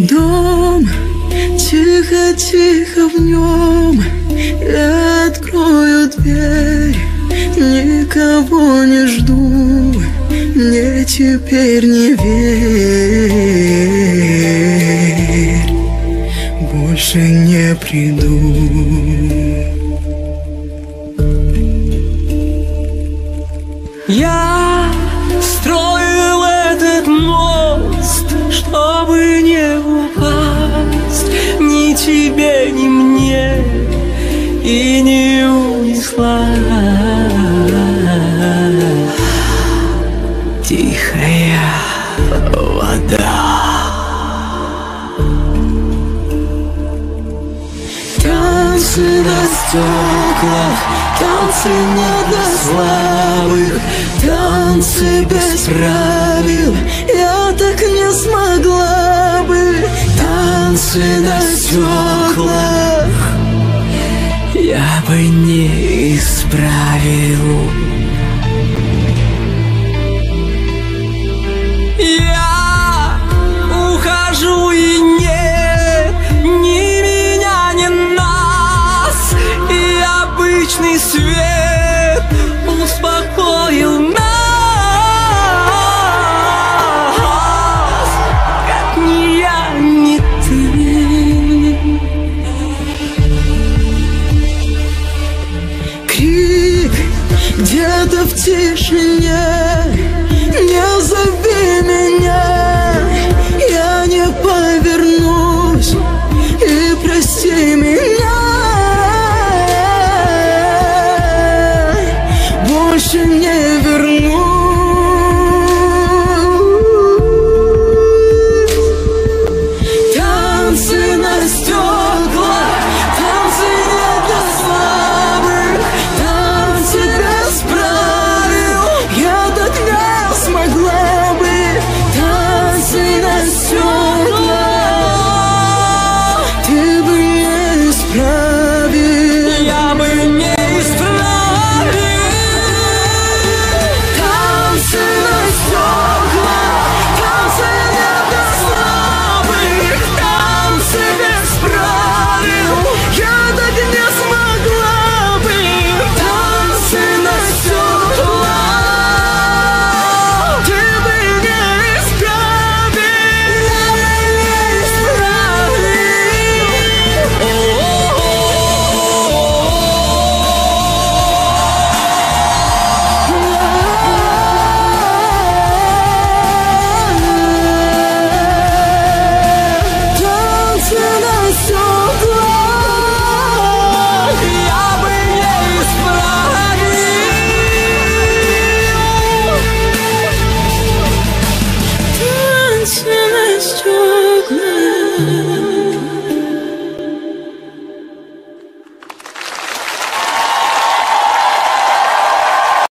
Дом, тихо-тихо в нем я открою дверь, никого не жду, мне теперь не верь, больше не приду. Я строил этот мост, чтобы не упасть ни тебе, ни мне, и не унесла тихая вода. Танцы на стеклах, танцы не для слабых, танцы без правил, я так не смогла бы. Танцы на стеклах я бы не исправил. Я ухожу и нет ни меня, ни нас, и обычный свет успокоил нас, как ни я, ни ты. Крик где-то в тишине, не зови меня, я не повернусь, и прости меня, больше не вернусь. Танцы на стеклах, танцы не для слабых, танцы без правил, я так не смогла бы. Танцы на стеклах ты бы не исправил, Я бы не исправил. танцы на стеклах, танцы не для слабых, танцы без правил, я так не смогла бы. Танцы на стеклах ты бы не исправил, танцы на стеклах Я бы не исправил. танцы на стеклах.